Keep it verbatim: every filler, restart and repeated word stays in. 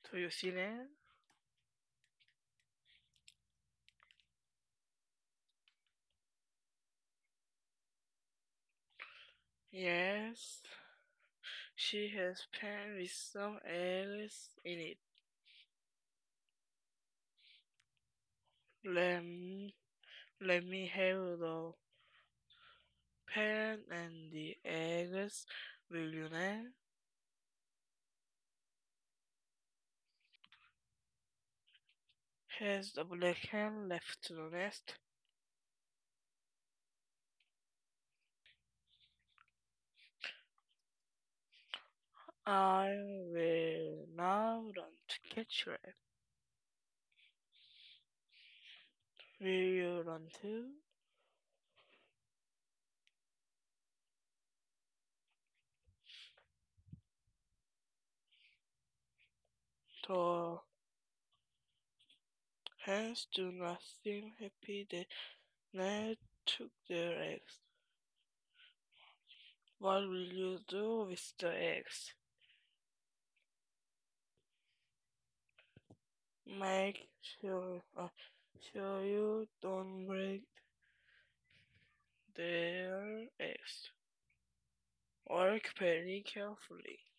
Do you see that? Yes, she has pan with some eggs in it. Let me, let me have the pan and the eggs, will you now? Has the black hen left the nest? I will now run to catch her. Will you run too? The hens do not seem happy that Ned took their eggs. What will you do with the eggs? Make sure, uh, sure you don't break their eggs. Work very carefully.